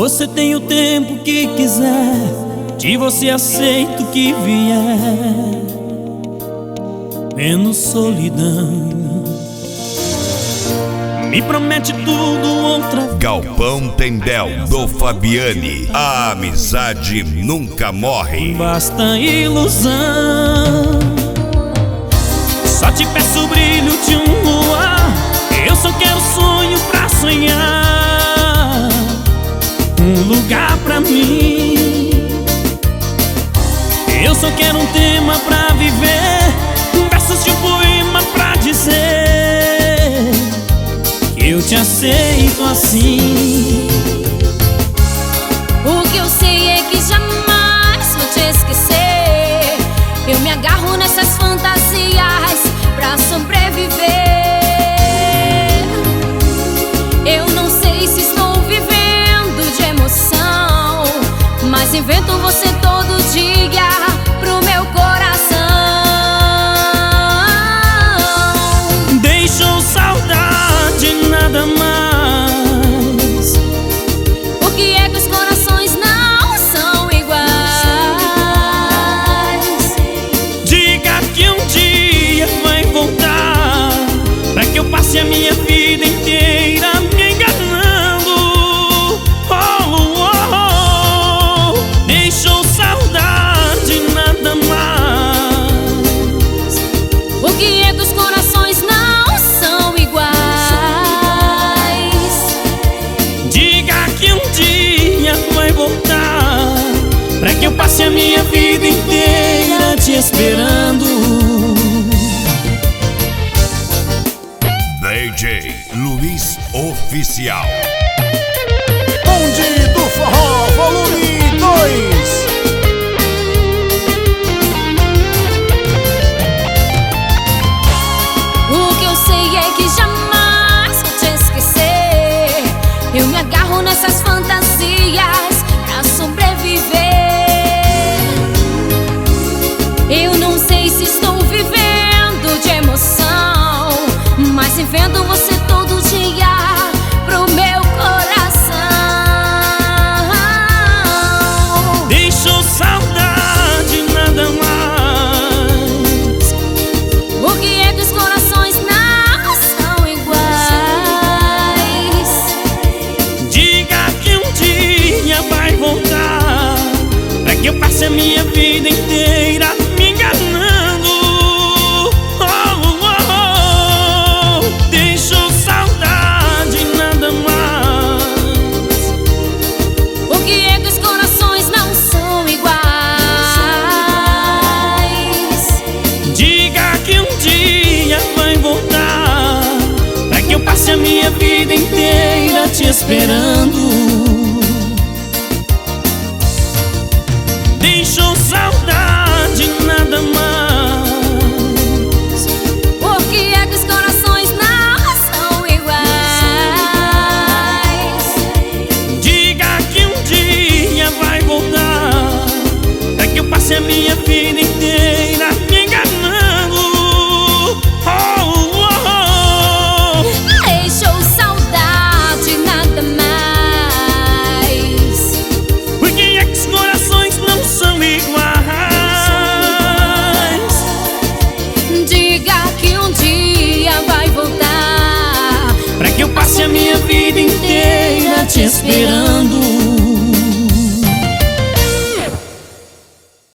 Você tem o tempo que quiser, de você aceito o que vier, menos solidão. Me promete tudo outra vez. Galpão Tendel do Fabiani. A amizade nunca morre. Basta ilusão. Só te peço o brilho de um luar. Eu só quero sonho pra sonhar, um lugar pra mim. Eu só quero um tema pra viver, versos de um poema pra dizer que eu te aceito assim. O que eu sei é que jamais vou te esquecer. Eu me agarro nessas fantasias pra sobreviver. Eu não sei se estou vivendo de emoção, mas invento você todo dia pro meu coração. Deixou saudade, nada mais. Por que é que os corações não são iguais? Diga que um dia vai voltar, pra que eu passe a minha vida inteira me enganando. Oh, oh, oh. Deixou saudade, nada mais. Por que é que os corações não são iguais? Diga que um dia vai voltar, pra que eu passe a minha vida inteira te esperando. DJ Luiz Oficial. Bonde do Forró, volume 2. O que eu sei é que jamais vou te esquecer. Eu me agarro nessas fantasias pra sobreviver. Eu não sei se estou vivendo de emoção, mas invento você todo dia pro meu coração. Deixou saudade, nada mais. Por que é que os corações não são iguais? Diga que um dia vai voltar, pra que eu passe a minha vida inteira me enganando. Oh, oh, oh. Deixou saudade, nada mais. Por que é que os corações não são iguais? Diga que um dia vai voltar, pra que eu passe a minha vida inteira te esperando. Deixou saudade, nada mais. Por que é que os corações não são iguais? Diga que um dia vai voltar, pra que eu passe a minha vida inteira me enganando. Oh, oh, oh. Deixou saudade, nada mais. Por que é que os corações não são iguais? Diga que um dia vai voltar, Pra que eu passe a minha vida inteira te esperando.